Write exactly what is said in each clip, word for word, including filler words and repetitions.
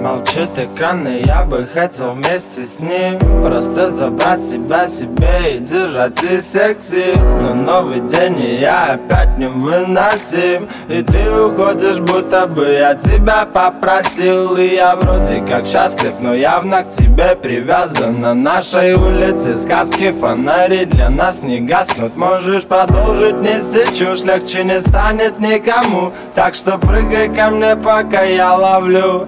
Молчит экран, и я бы хотел вместе с ним просто забрать тебя себе и держать из всех сил. Но новый день, и я опять невыносим, и ты уходишь, будто бы я тебя попросил. И я вроде как счастлив, но явно к тебе привязан. На нашей улице сказки, фонари для нас не гаснут. Можешь продолжить нести чушь, легче не станет никому. Так что прыгай ко мне, пока я ловлю.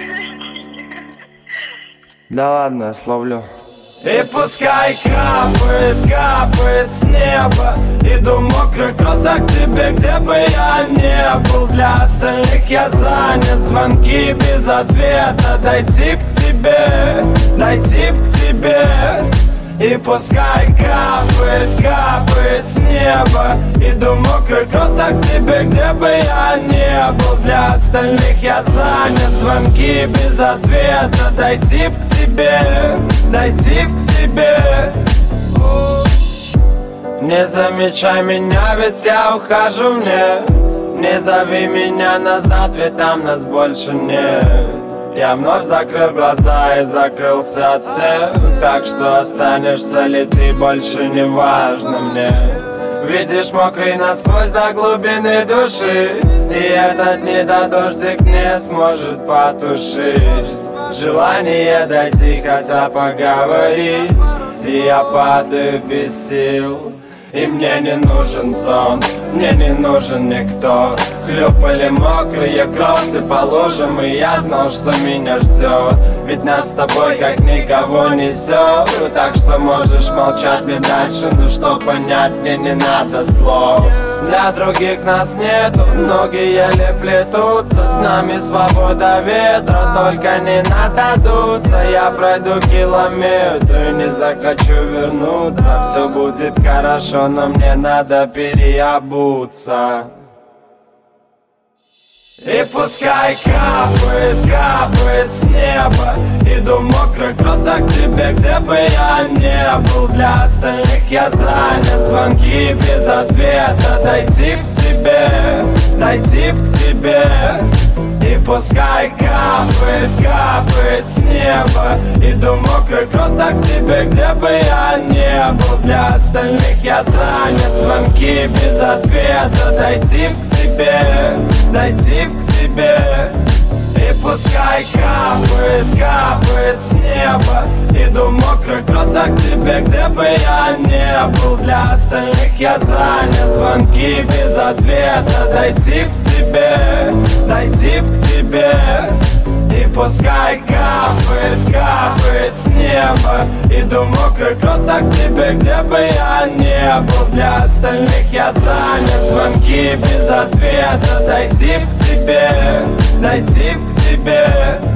Да ладно, я словлю. И пускай капает, капает с неба. Иду мокрый кроссок к тебе, где бы я не был. Для остальных я занят, звонки без ответа. Дойти к тебе, дойти к тебе. И пускай капает, капает с неба. Иду мокрый кроссок к тебе, где бы я не был. Для остальных я занят, звонки без ответа. Дойти к тебе, дойти к тебе. Не замечай меня, ведь я ухожу, мне. Не зови меня назад, ведь там нас больше нет. Я вновь закрыл глаза и закрылся от всех. Так что останешься ли ты, больше не важно мне. Видишь, мокрый насквозь до глубины души, и этот недодождик не сможет потушить желание дойти, хотя поговорить. И я падаю без сил. И мне не нужен сон, мне не нужен никто. Хлюпали мокрые кроссы по лужам, и я знал, что меня ждет. Ведь нас с тобой как никого несет. Так что можешь молчать мне дальше, но что понять мне не надо слов. Для других нас нету, ноги еле плетутся. С нами свобода ветра, только не надо дуться. Я пройду километры, не захочу вернуться. Все будет хорошо, но мне надо переобуться. И пускай капает, капает с неба. Иду мокрый кроссок к тебе, где бы я не был. Для остальных я занят, звонки без ответа. Дойти к тебе, дойти к тебе. И пускай капает, капает с неба. Иду мокрый кроссок к тебе, где бы я не был. Для остальных я занят, звонки без ответа. Дойти к тебе, дойти к тебе. И пускай капает, капает с неба. Иду мокрый кроссок к тебе, где бы я не был. Для остальных я занят, звонки без ответа. Дойти к тебе, дойти к тебе. И пускай капает, капает с неба. Иду мокрый кроссок к тебе, где бы я не был. Для остальных я занят, звонки без ответа. Дойти к тебе, дойти к тебе.